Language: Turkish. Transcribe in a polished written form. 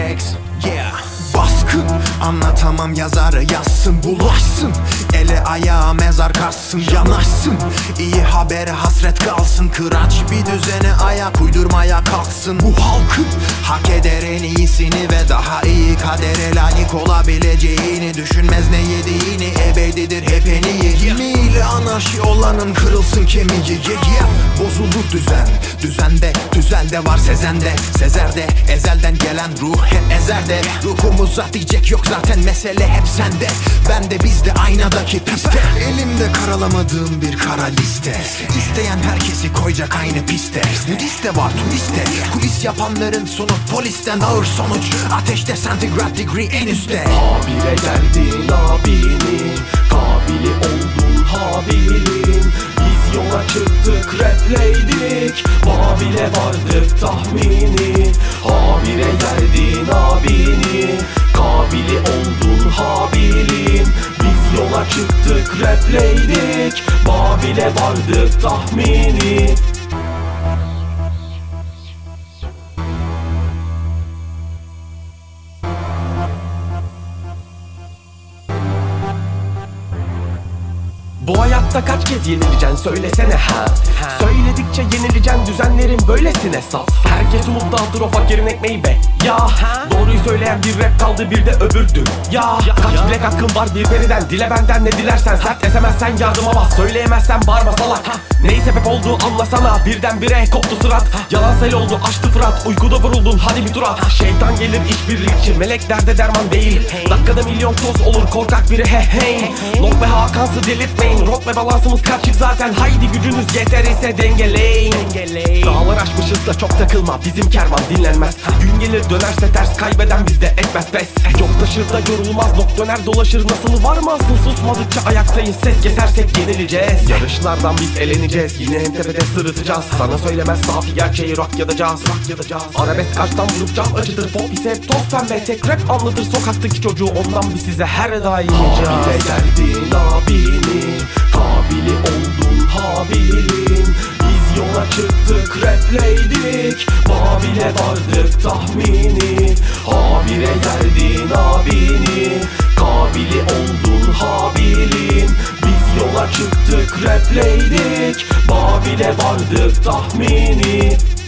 Rex, yeah. Baskın, anlatamam, yazarı yazsın, bulaşsın. Ele ayağa mezar kassın, yanaşsın. İyi habere hasret kalsın. Kıraç bir düzene ayak uydurmaya kalksın. Bu halkın hak eder en iyisini ve daha iyi kadere layık olabileceğini. Düşünmez ne yediğini, ebedidir hep en iyi. Yemiyle anarşi olanın kırılsın kemiği, yeah. Bozulur düzen, düzende, tüzelde var sezende. Sezerde, ezelden gelen ruh hep ezerde. Ruhumuza diyecek yok zaten, mesele hep sende. Ben de bizde, aynadaki piste. Elimde karalamadığım bir kara liste. İsteyen herkesi koyacak aynı piste. Budiste var turiste, kulis yapanların sonu polisten ağır sonuç. Ateşte centigrade degree en üstte. Habire geldin abinin, kabili oldun Habil'in. Biz yola çıktık, rapleydik, Babil'e vardık tahmini. Habire geldin abinin, kabili oldun Habil'in. Biz yola çıktık, rapleydik, Babil'e vardık tahmini. Bu hayatta kaç kez yenileceksin söylesene ha. Söyledikçe yenileceksin, düzenlerin böylesine saf. Herkes umut dağıtır o fakirin ekmeği be ya. Doğruyu söyleyen bir rap kaldı, bir de öbürdü ya. Kaç bilek hakkın var birbirinden, dile benden ne dilersen. Sert esemezsen yardıma bas, söyleyemezsen bağırma salak. Neyi sebep oldu anlasana, birdenbire koptu sırat. Yalan sel oldu aştı Fırat, uykuda vuruldun hadi bir tur at. Şeytan gelir işbirliği için, melek derde derman değil. Dakikada milyon toz olur korkak biri he hey. Nok ve Hakan'sı delirtmeyin, rock ve balansımız karışık zaten. Haydi gücünüz yeter ise dengeleyin. Dağlar aşmışız da çok takılma, bizim kervan dinlenmez. Gün gelir dönerse ters, kaybeden bizde etmez pes. Yok taşır da yorulmaz, nok döner dolaşır nasıl varmazsın. Susmadıkça ayaktayız, ses kesersek yenileceğiz. Yarışlardan biz eleneceğiz, yine en tepede sırıtacağız. Sana söylemez safi gerçeği rock yadacağız. Arabesk kaçtan vurup cam acıdır, pop ise toz pembe. Tek rap anlatır sokaktaki çocuğu, ondan biz size her daim yiyeceğiz. Habile geldin abinin, kabili oldun Habil'in. Biz yola çıktık, rapleydik, Babil'e vardık tahmini. Habire geldin abinin, kabili oldun Habil'in. Biz yola çıktık, rapleydik, Babil'e vardık tahmini.